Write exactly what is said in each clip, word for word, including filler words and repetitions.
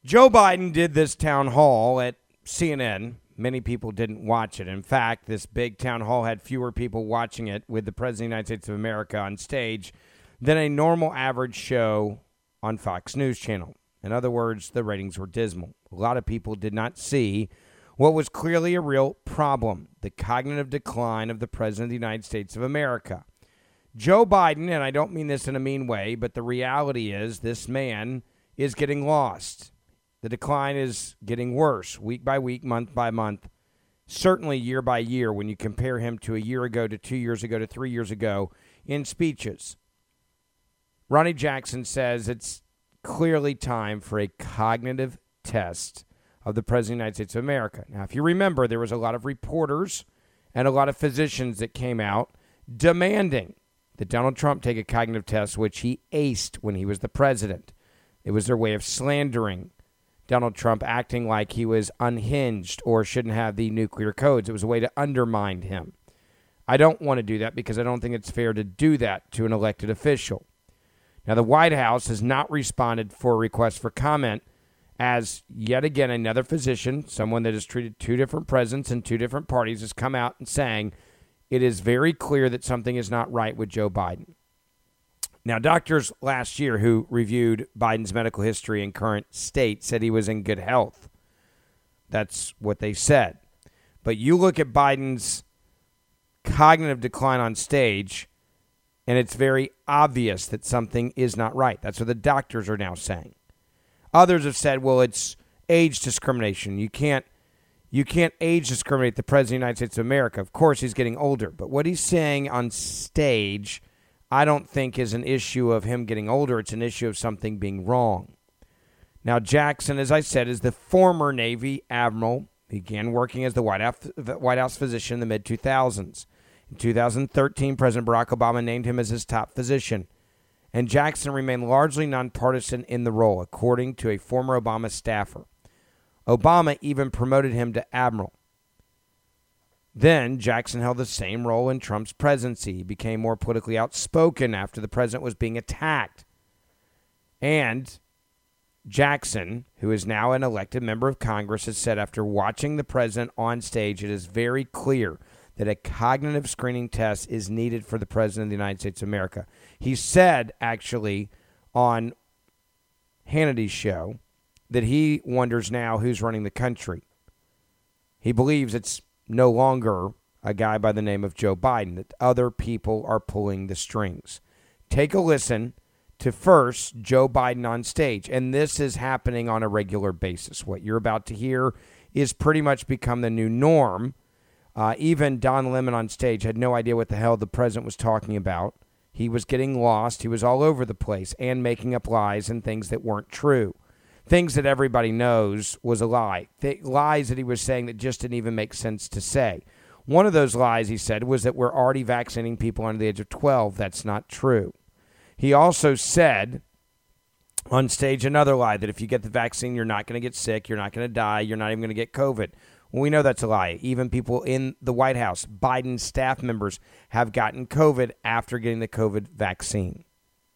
Joe Biden did this town hall at C N N. Many people didn't watch it. In fact, this big town hall had fewer people watching it with the President of the United States of America on stage than a normal average show on Fox News Channel. In other words, the ratings were dismal. A lot of people did not see what was clearly a real problem, the cognitive decline of the President of the United States of America. Joe Biden, and I don't mean this in a mean way, but the reality is this man is getting lost. The decline is getting worse week by week, month by month, certainly year by year when you compare him to a year ago, to two years ago, to three years ago in speeches. Ronny Jackson says it's clearly time for a cognitive test of the President of the United States of America. Now, if you remember, there was a lot of reporters and a lot of physicians that came out demanding that Donald Trump take a cognitive test, which he aced when he was the president. It was their way of slandering Donald Trump, acting like he was unhinged or shouldn't have the nuclear codes. It was a way to undermine him. I don't want to do that because I don't think it's fair to do that to an elected official. Now, the White House has not responded for a request for comment as yet again another physician, someone that has treated two different presidents and two different parties, has come out and saying it is very clear that something is not right with Joe Biden. Now, doctors last year who reviewed Biden's medical history and current state said he was in good health. That's what they said. But you look at Biden's cognitive decline on stage, and it's very obvious that something is not right. That's what the doctors are now saying. Others have said, well, it's age discrimination. You can't you can't age discriminate the President of the United States of America. Of course, he's getting older. But what he's saying on stage, I don't think is an issue of him getting older. It's an issue of something being wrong. Now, Jackson, as I said, is the former Navy admiral. He began working as the White House, White House physician in the mid two thousands. In two thousand thirteen, President Barack Obama named him as his top physician. And Jackson remained largely nonpartisan in the role, according to a former Obama staffer. Obama even promoted him to admiral. Then Jackson held the same role in Trump's presidency. He became more politically outspoken after the president was being attacked. And Jackson, who is now an elected member of Congress, has said after watching the president on stage, it is very clear that a cognitive screening test is needed for the President of the United States of America. He said, actually, on Hannity's show, that he wonders now who's running the country. He believes it's no longer a guy by the name of Joe Biden, that other people are pulling the strings. Take a listen to first Joe Biden on stage, and this is happening on a regular basis. What you're about to hear is pretty much become the new norm. Uh, even Don Lemon on stage had no idea what the hell the president was talking about. He was getting lost. He was all over the place and making up lies and things that weren't true. Things that everybody knows was a lie. Th- lies that he was saying that just didn't even make sense to say. One of those lies, he said, was that we're already vaccinating people under the age of twelve. That's not true. He also said on stage another lie, that if you get the vaccine, you're not going to get sick, you're not going to die, you're not even going to get COVID. Well, we know that's a lie. Even people in the White House, Biden staff members, have gotten COVID after getting the COVID vaccine.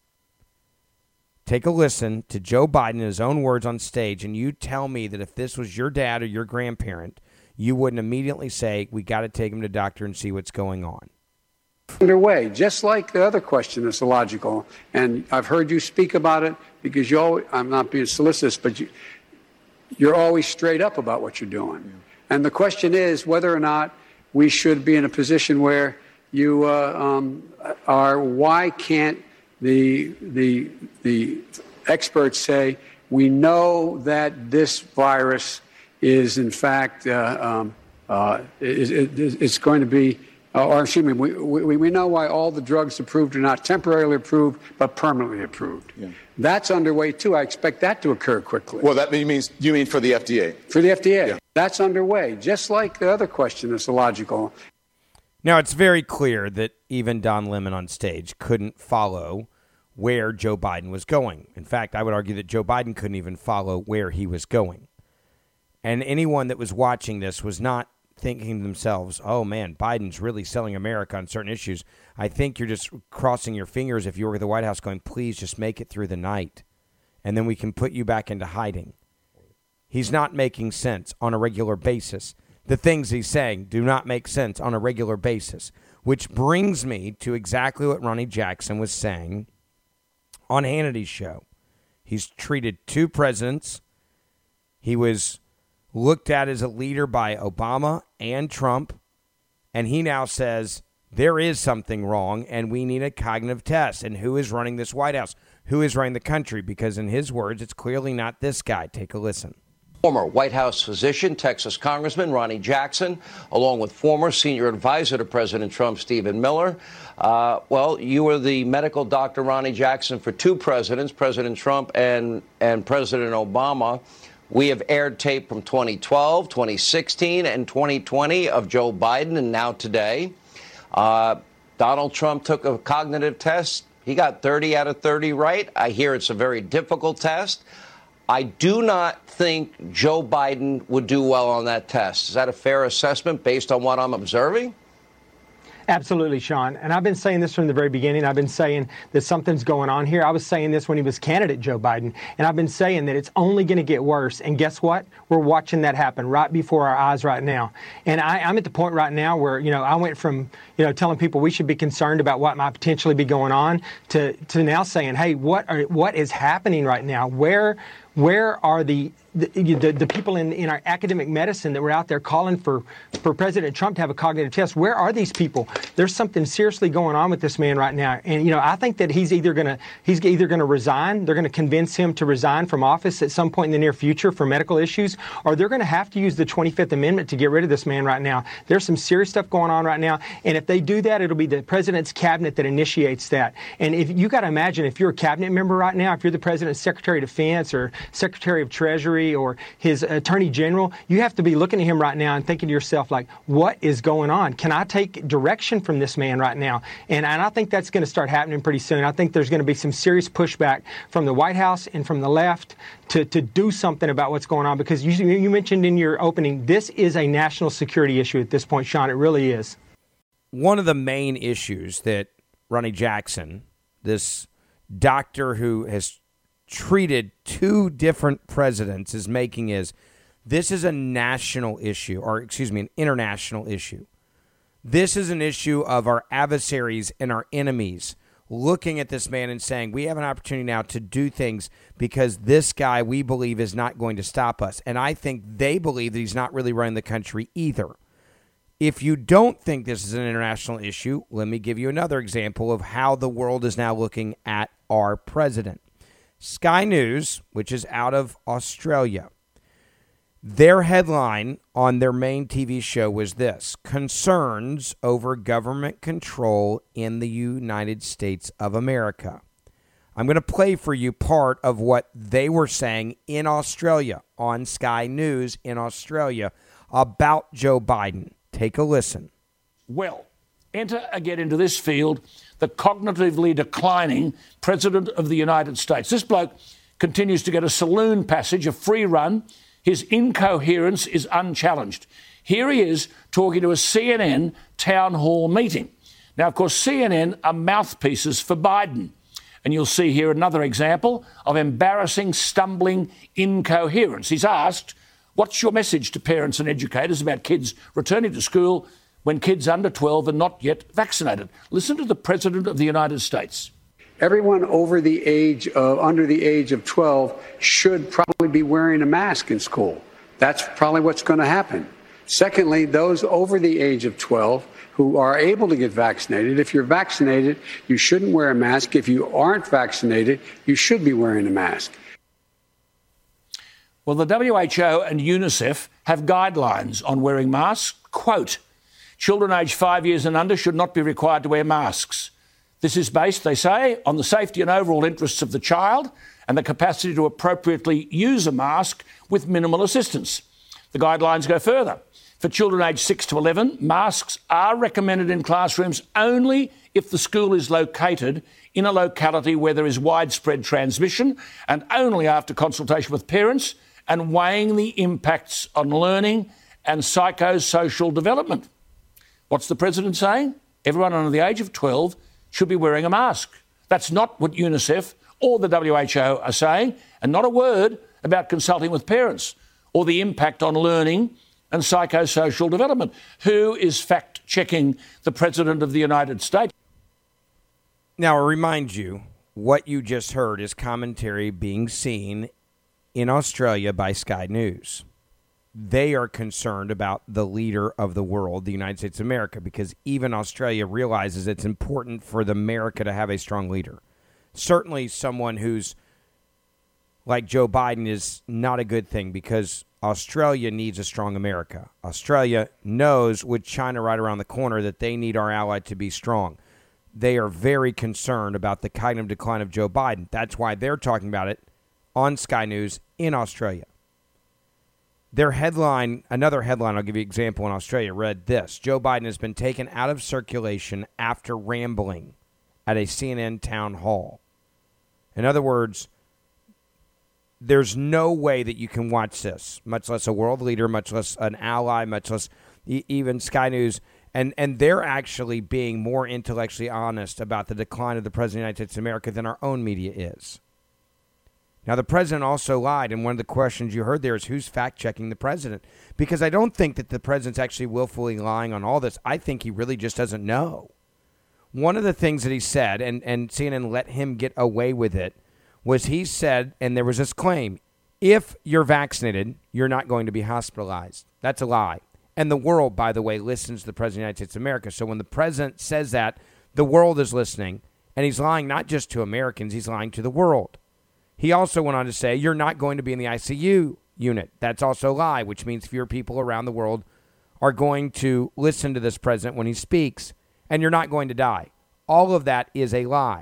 Take a listen to Joe Biden in his own words on stage, and you tell me that if this was your dad or your grandparent, you wouldn't immediately say, we got to take him to the doctor and see what's going on. Underway, just like the other question that's illogical, and I've heard you speak about it because you always, I'm not being solicitous, but you, you're always straight up about what you're doing. Yeah. And the question is whether or not we should be in a position where you uh, um, are, why can't the, the, the experts say, we know that this virus is in fact, uh, um, uh, is, is, it's going to be, uh, or excuse me, we, we, we know why all the drugs approved are not temporarily approved, but permanently approved. Yeah. That's underway, too. I expect that to occur quickly. Well, that means, you mean for the F D A? For the F D A. Yeah. That's underway, just like the other question that's illogical. Now, it's very clear that even Don Lemon on stage couldn't follow where Joe Biden was going. In fact, I would argue that Joe Biden couldn't even follow where he was going. And anyone that was watching this was not thinking to themselves, oh, man, Biden's really selling America on certain issues. I think you're just crossing your fingers if you were at the White House going, please just make it through the night, and then we can put you back into hiding. He's not making sense on a regular basis. The things he's saying do not make sense on a regular basis, which brings me to exactly what Ronny Jackson was saying on Hannity's show. He's treated two presidents. He was looked at as a leader by Obama and Trump, and he now says there is something wrong and we need a cognitive test. And who is running this White House? Who is running the country? Because in his words, it's clearly not this guy. Take a listen. Former White House physician, Texas Congressman Ronny Jackson, along with former senior advisor to President Trump, Stephen Miller. Uh, well, you were the medical doctor, Ronny Jackson, for two presidents, President Trump and, and President Obama. We have aired tape from twenty twelve, twenty sixteen, and twenty twenty of Joe Biden, and now today. Uh, Donald Trump took a cognitive test. He got thirty out of thirty right. I hear it's a very difficult test. I do not think Joe Biden would do well on that test. Is that a fair assessment based on what I'm observing? Absolutely, Sean. And I've been saying this from the very beginning. I've been saying that something's going on here. I was saying this when he was candidate Joe Biden. And I've been saying that it's only going to get worse. And guess what? We're watching that happen right before our eyes right now. And I, I'm at the point right now where, you know, I went from, you know, telling people we should be concerned about what might potentially be going on to, to now saying, hey, what are, what is happening right now? Where Where are the the, the the people in, in our academic medicine that were out there calling for, for President Trump to have a cognitive test? Where are these people? There's something seriously going on with this man right now. And, you know, I think that he's either going to he's either going to resign. They're going to convince him to resign from office at some point in the near future for medical issues, or they're going to have to use the twenty-fifth Amendment to get rid of this man right now. There's some serious stuff going on right now. And if they do that, it'll be the president's cabinet that initiates that. And if you got to imagine, if you're a cabinet member right now, if you're the president's Secretary of Defense or Secretary of Treasury or his Attorney General, you have to be looking at him right now and thinking to yourself, like, what is going on? Can I take direction from this man right now? And, and I think that's going to start happening pretty soon. I think there's going to be some serious pushback from the White House and from the left to, to do something about what's going on, because you, you mentioned in your opening, this is a national security issue at this point, Sean. It really is. One of the main issues that Ronny Jackson, this doctor who has treated two different presidents, is making is this is a national issue, or excuse me, an international issue. This is an issue of our adversaries and our enemies looking at this man and saying, we have an opportunity now to do things because this guy, we believe, is not going to stop us. And I think they believe that he's not really running the country either. If you don't think this is an international issue, let me give you another example of how the world is now looking at our president. Sky News, which is out of Australia, their headline on their main T V show was this: concerns over government control in the United States of America. I'm going to play for you part of what they were saying in Australia on Sky News in Australia about Joe Biden. Take a listen. Well, enter again into this field the cognitively declining President of the United States. This bloke continues to get a saloon passage, a free run. His incoherence is unchallenged. Here he is talking to a C N N town hall meeting. Now, of course, C N N are mouthpieces for Biden. And you'll see here another example of embarrassing, stumbling incoherence. He's asked, what's your message to parents and educators about kids returning to school when kids under twelve are not yet vaccinated? Listen to the President of the United States. Everyone over the age of, under the age of twelve should probably be wearing a mask in school. That's probably what's going to happen. Secondly, those over the age of twelve who are able to get vaccinated, if you're vaccinated, you shouldn't wear a mask. If you aren't vaccinated, you should be wearing a mask. Well, the W H O and UNICEF have guidelines on wearing masks. Quote, children aged five years and under should not be required to wear masks. This is based, they say, on the safety and overall interests of the child and the capacity to appropriately use a mask with minimal assistance. The guidelines go further. For children aged six to eleven, masks are recommended in classrooms only if the school is located in a locality where there is widespread transmission, and only after consultation with parents and weighing the impacts on learning and psychosocial development. What's the President saying? Everyone under the age of twelve should be wearing a mask. That's not what UNICEF or the W H O are saying, and not a word about consulting with parents or the impact on learning and psychosocial development. Who is fact-checking the President of the United States? Now, I remind you, what you just heard is commentary being seen in Australia by Sky News. They are concerned about the leader of the world, the United States of America, because even Australia realizes it's important for the America to have a strong leader. Certainly someone who's like Joe Biden is not a good thing, because Australia needs a strong America. Australia knows, with China right around the corner, that they need our ally to be strong. They are very concerned about the cognitive decline of Joe Biden. That's why they're talking about it on Sky News in Australia. Their headline, another headline, I'll give you an example in Australia, read this: Joe Biden has been taken out of circulation after rambling at a C N N town hall. In other words, there's no way that you can watch this, much less a world leader, much less an ally, much less e- even Sky News. And and they're actually being more intellectually honest about the decline of the President of the United States of America than our own media is. Now, the president also lied, and one of the questions you heard there is who's fact-checking the president? Because I don't think that the president's actually willfully lying on all this. I think he really just doesn't know. One of the things that he said, and, and C N N let him get away with it, was he said, and there was this claim, if you're vaccinated, you're not going to be hospitalized. That's a lie. And the world, by the way, listens to the President of the United States of America. So when the president says that, the world is listening, and he's lying not just to Americans, he's lying to the world. He also went on to say, you're not going to be in the I C U unit. That's also a lie, which means fewer people around the world are going to listen to this president when he speaks, and you're not going to die. All of that is a lie.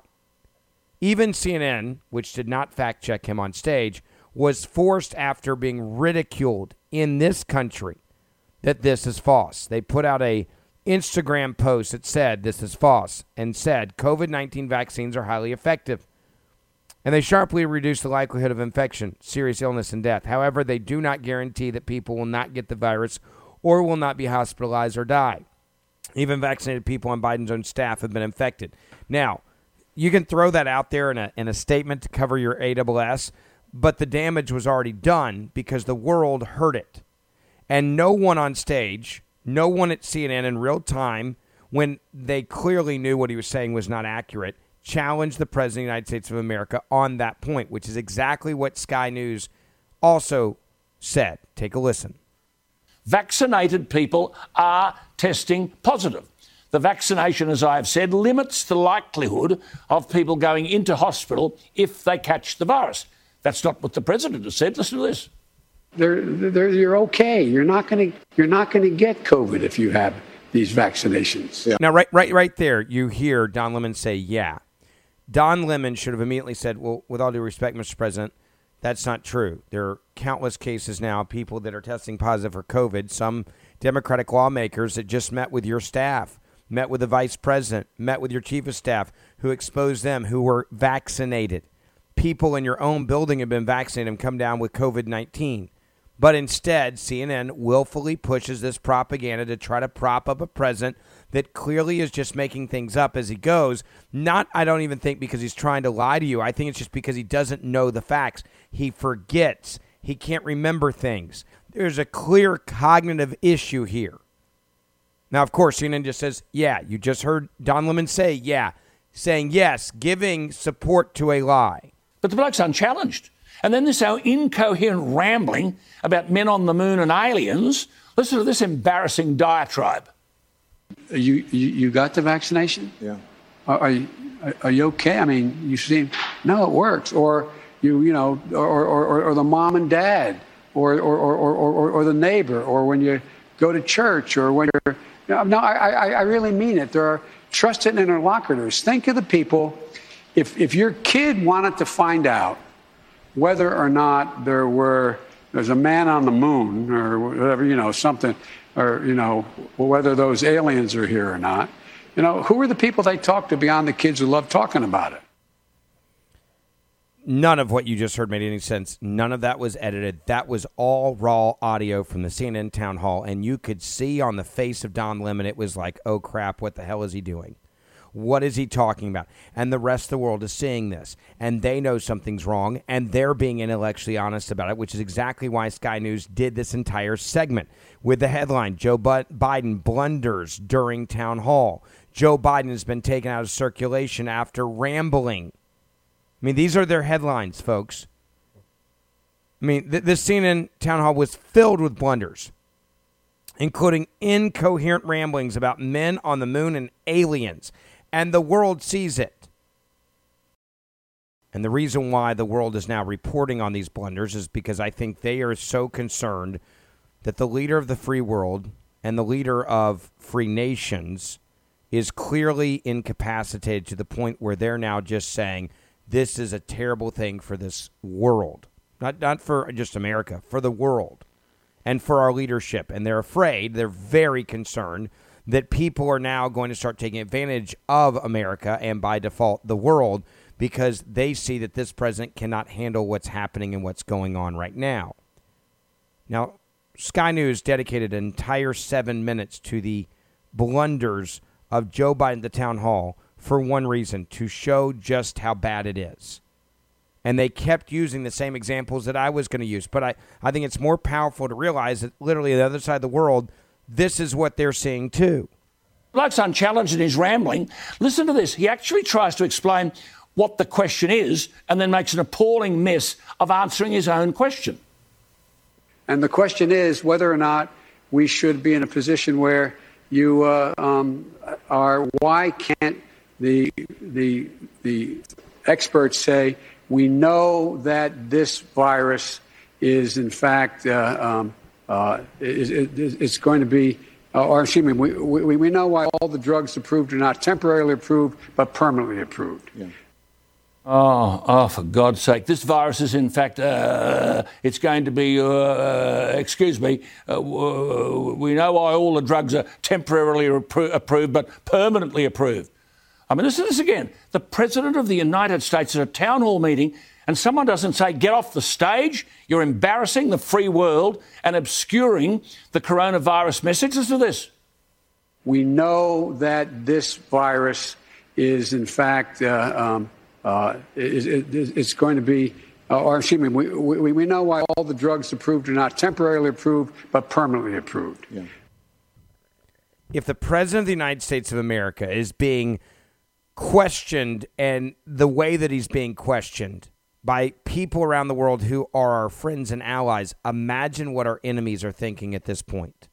Even C N N, which did not fact-check him on stage, was forced, after being ridiculed in this country, that this is false. They put out a Instagram post that said this is false and said COVID nineteen vaccines are highly effective. And they sharply reduce the likelihood of infection, serious illness, and death. However, they do not guarantee that people will not get the virus or will not be hospitalized or die. Even vaccinated people on Biden's own staff have been infected. Now, you can throw that out there in a in a statement to cover your A S S, but the damage was already done because the world heard it. And no one on stage, no one at C N N in real time, when they clearly knew what he was saying was not accurate, challenged the President of the United States of America on that point, which is exactly what Sky News also said. Take a listen. Vaccinated people are testing positive. The vaccination, as I have said, limits the likelihood of people going into hospital if they catch the virus. That's not what the president has said. Listen to this. They're, they're, you're okay. You're not going to you're not going to get COVID if you have these vaccinations. Yeah. Now, right, right, right there, you hear Don Lemon say, "Yeah." Don Lemon should have immediately said, "Well, with all due respect, Mister President, that's not true. There are countless cases now of people that are testing positive for COVID. Some Democratic lawmakers that just met with your staff, met with the vice president, met with your chief of staff, who exposed them, who were vaccinated. People in your own building have been vaccinated and come down with COVID nineteen. But instead, C N N willfully pushes this propaganda to try to prop up a president that clearly is just making things up as he goes. Not, I don't even think because he's trying to lie to you. I think it's just because he doesn't know the facts. He forgets. He can't remember things. There's a clear cognitive issue here. Now, of course, C N N just says, yeah, you just heard Don Lemon say, yeah, saying yes, giving support to a lie. But the bloke's unchallenged. And then this our incoherent rambling about men on the moon and aliens. Listen to this embarrassing diatribe. You you, you got the vaccination? Yeah. Are, are you are you okay? I mean, you seem no, it works. Or you you know, or or, or, or the mom and dad, or or, or or or or the neighbor, or when you go to church, or when you're no, no I I, I really mean it. There are trusted interlocutors. Think of the people. If if your kid wanted to find out whether or not there were there's a man on the moon or whatever, you know, something, or, you know, whether those aliens are here or not, you know, who are the people they talk to beyond the kids who love talking about it? None of what you just heard made any sense. None of that was edited. That was all raw audio from the C N N town hall, and you could see on the face of Don Lemon, it was like, oh, crap, what the hell is he doing? What is he talking about? And the rest of the world is seeing this, and they know something's wrong, and they're being intellectually honest about it, which is exactly why Sky News did this entire segment with the headline, Joe Biden blunders during town hall. Joe Biden has been taken out of circulation after rambling. I mean, these are their headlines, folks. I mean, th- this C N N town hall was filled with blunders, including incoherent ramblings about men on the moon and aliens. And the world sees it. And the reason why the world is now reporting on these blunders is because I think they are so concerned that the leader of the free world and the leader of free nations is clearly incapacitated to the point where they're now just saying this is a terrible thing for this world. Not, not for just America, for the world and for our leadership. And they're afraid, they're very concerned that people are now going to start taking advantage of America and by default the world because they see that this president cannot handle what's happening and what's going on right now. Now, Sky News dedicated an entire seven minutes to the blunders of Joe Biden at the town hall for one reason, to show just how bad it is. And they kept using the same examples that I was going to use. But I, I think it's more powerful to realize that literally on the other side of the world, this is what they're seeing too. Bloke's unchallenged in his rambling. Listen to this. He actually tries to explain what the question is and then makes an appalling mess of answering his own question. And the question is whether or not we should be in a position where you uh, um, are, why can't the, the, the experts say, we know that this virus is in fact, uh, um, uh, is, is, is going to be, uh, or excuse me, we, we, we know why all the drugs approved are not temporarily approved, but permanently approved. Yeah. Oh, oh, for God's sake. This virus is, in fact, uh, it's going to be, uh, uh, excuse me, uh, we know why all the drugs are temporarily appro- approved, but permanently approved. I mean, listen to this again. The President of the United States at a town hall meeting, and someone doesn't say, get off the stage, you're embarrassing the free world and obscuring the coronavirus message. Listen to this. We know that this virus is, in fact, uh, um, Uh, it, it, it's going to be, uh, or excuse me, we, we, we know why all the drugs approved are not temporarily approved, but permanently approved. Yeah. If the President of the United States of America is being questioned and the way that he's being questioned by people around the world who are our friends and allies, imagine what our enemies are thinking at this point.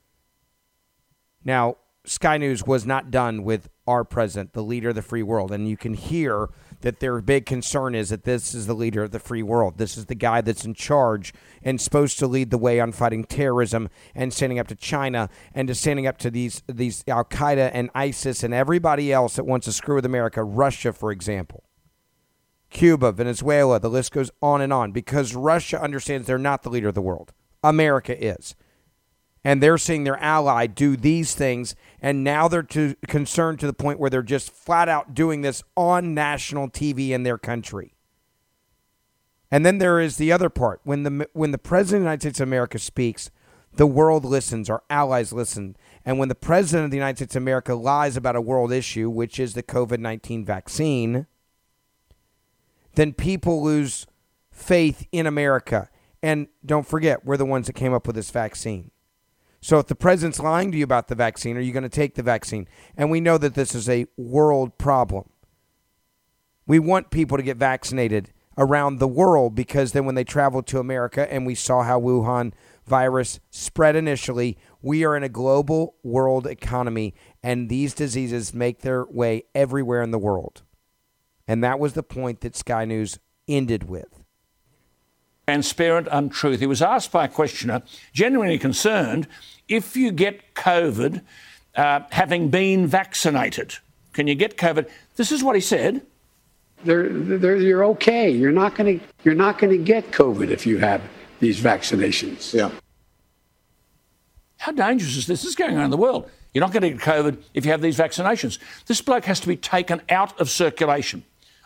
Now, Sky News was not done with our president, the leader of the free world, and you can hear that their big concern is that this is the leader of the free world. This is the guy that's in charge and supposed to lead the way on fighting terrorism and standing up to China and to standing up to these these Al-Qaeda and ISIS and everybody else that wants to screw with America, Russia, for example. Cuba, Venezuela, the list goes on and on, because Russia understands they're not the leader of the world. America is. And they're seeing their ally do these things, and now they're too concerned to the point where they're just flat out doing this on national T V in their country. And then there is the other part. When the when the President of the United States of America speaks, the world listens, our allies listen. And when the President of the United States of America lies about a world issue, which is the covid nineteen vaccine, then people lose faith in America. And don't forget, we're the ones that came up with this vaccine. So if the president's lying to you about the vaccine, are you going to take the vaccine? And we know that this is a world problem. We want people to get vaccinated around the world, because then when they travel to America, and we saw how Wuhan virus spread initially, we are in a global world economy, and these diseases make their way everywhere in the world. And that was the point that Sky News ended with. Transparent untruth. He was asked by a questioner, genuinely concerned, if you get COVID uh, having been vaccinated, can you get COVID? This is what he said. They're, they're, you're okay. You're not going to you're not going to get COVID if you have these vaccinations. Yeah. How dangerous is this? This is going on in the world. You're not going to get COVID if you have these vaccinations. This bloke has to be taken out of circulation.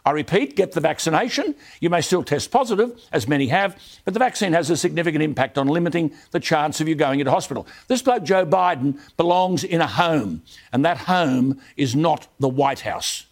I repeat, get the vaccination. You may still test positive, as many have, but the vaccine has a significant impact on limiting the chance of you going into hospital. This bloke, Joe Biden, belongs in a home, and that home is not the White House.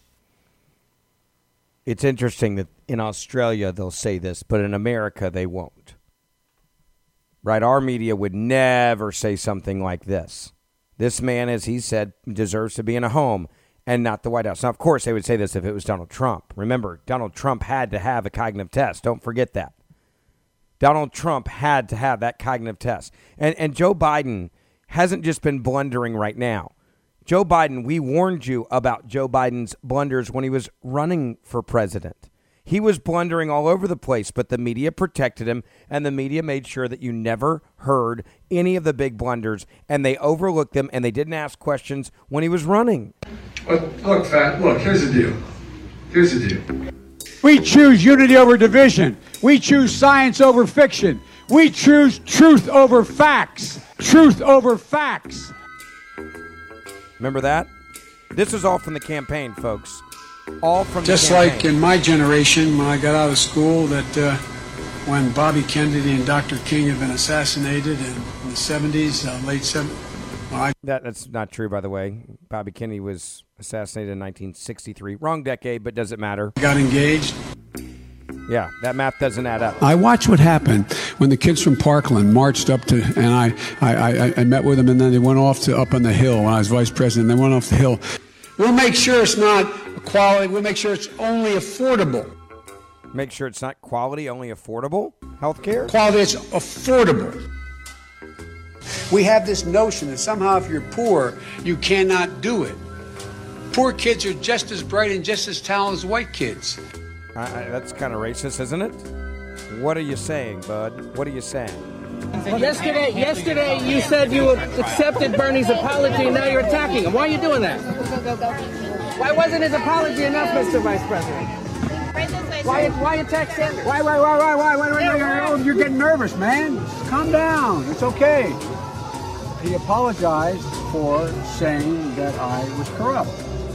It's interesting that in Australia they'll say this, but in America they won't. Right? Our media would never say something like this. This man, as he said, deserves to be in a home and not the White House. Now, of course, they would say this if it was Donald Trump. Remember, Donald Trump had to have a cognitive test. Don't forget that. Donald Trump had to have that cognitive test. And, and Joe Biden hasn't just been blundering right now. Joe Biden, we warned you about Joe Biden's blunders when he was running for president. He was blundering all over the place, but the media protected him, and the media made sure that you never heard any of the big blunders, and they overlooked them, and they didn't ask questions when he was running. Look, look, Fat, look, here's the deal. Here's the deal. We choose unity over division. We choose science over fiction. We choose truth over facts. Truth over facts. Remember that? This is all from the campaign, folks. All from Just the campaign. like in my generation, when I got out of school, that uh, when Bobby Kennedy and Doctor King had been assassinated in, in the seventies, uh, late seventies. I- that, that's not true, by the way. Bobby Kennedy was assassinated in nineteen sixty-three. Wrong decade, but does it matter? got engaged. Yeah, that math doesn't add up. I watched what happened when the kids from Parkland marched up to, and I, I, I, I met with them, and then they went off to up on the Hill when I was vice president. They went off the Hill. We'll make sure it's not quality. We'll make sure it's only affordable. Make sure it's not quality, only affordable health care? Quality, it's affordable. We have this notion that somehow if you're poor, you cannot do it. Poor kids are just as bright and just as talented as white kids. I, I, that's kind of racist, isn't it? What are you saying, bud? What are you saying? Yesterday, yesterday you said you accepted Bernie's apology, and now you're attacking him. Why are you doing that? Why wasn't his apology enough, Mister Vice President? Why, why attack Sanders? Why, why, why, why, why, why, why, why, why, you're getting nervous, man. Calm down. It's okay. He apologized for saying that I was corrupt.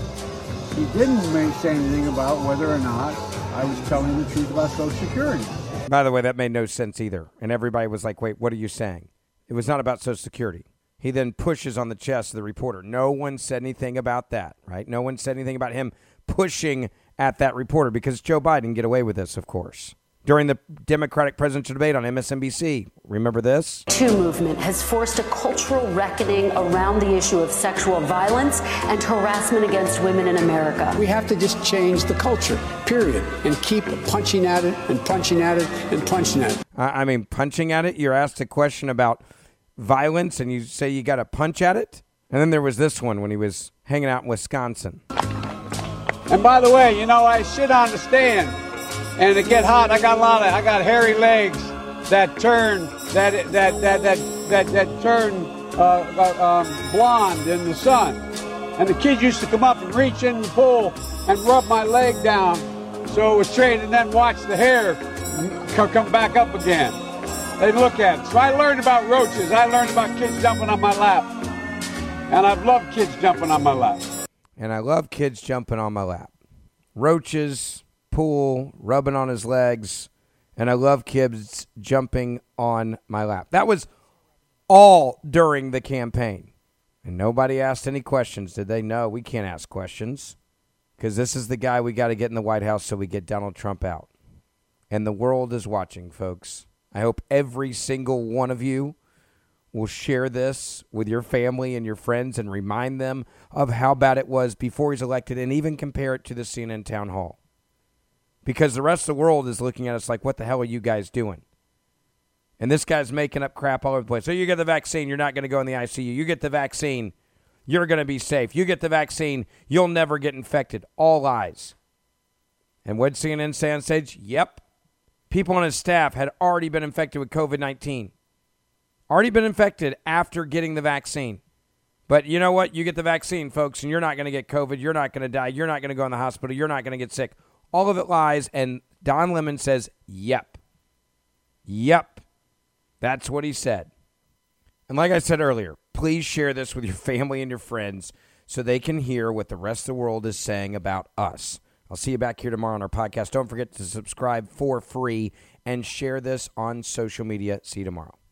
He didn't say anything about whether or not I was telling the truth about Social Security. By the way, that made no sense either. And everybody was like, wait, what are you saying? It was not about Social Security. He then pushes on the chest of the reporter. No one said anything about that, right? No one said anything about him pushing at that reporter because Joe Biden can get away with this, of course. During the Democratic presidential debate on M S N B C, remember this? The Me Too movement has forced a cultural reckoning around the issue of sexual violence and harassment against women in America. We have to just change the culture, period, and keep punching at it and punching at it and punching at it. I I mean, punching at it? You're asked a question about violence and you say you got to punch at it? And then there was this one when he was hanging out in Wisconsin. And by the way, you know, I sit on the stand and it get hot. I got a lot of, I got hairy legs that turn, that that that that that, that turn uh, um, blonde in the sun. And the kids used to come up and reach in and pull and rub my leg down so it was straight, and then watch the hair come back up again. They look at it. So I learned about roaches. I learned about kids jumping on my lap. And I've loved kids jumping on my lap. And I love kids jumping on my lap. Roaches, pool, rubbing on his legs, and I love kids jumping on my lap. That was all during the campaign. And nobody asked any questions, did they? No, we can't ask questions because this is the guy we got to get in the White House so we get Donald Trump out. And the world is watching, folks. I hope every single one of you will share this with your family and your friends and remind them of how bad it was before he's elected and even compare it to the C N N town hall. Because the rest of the world is looking at us like, what the hell are you guys doing? And this guy's making up crap all over the place. So you get the vaccine, you're not going to go in the I C U. You get the vaccine, you're going to be safe. You get the vaccine, you'll never get infected. All lies. And what did C N N say on stage? Yep. People on his staff had already been infected with covid nineteen. Already been infected after getting the vaccine. But you know what? You get the vaccine, folks, and you're not going to get COVID. You're not going to die. You're not going to go in the hospital. You're not going to get sick. All of it lies, and Don Lemon says, yep. Yep. That's what he said. And like I said earlier, please share this with your family and your friends so they can hear what the rest of the world is saying about us. I'll see you back here tomorrow on our podcast. Don't forget to subscribe for free and share this on social media. See you tomorrow.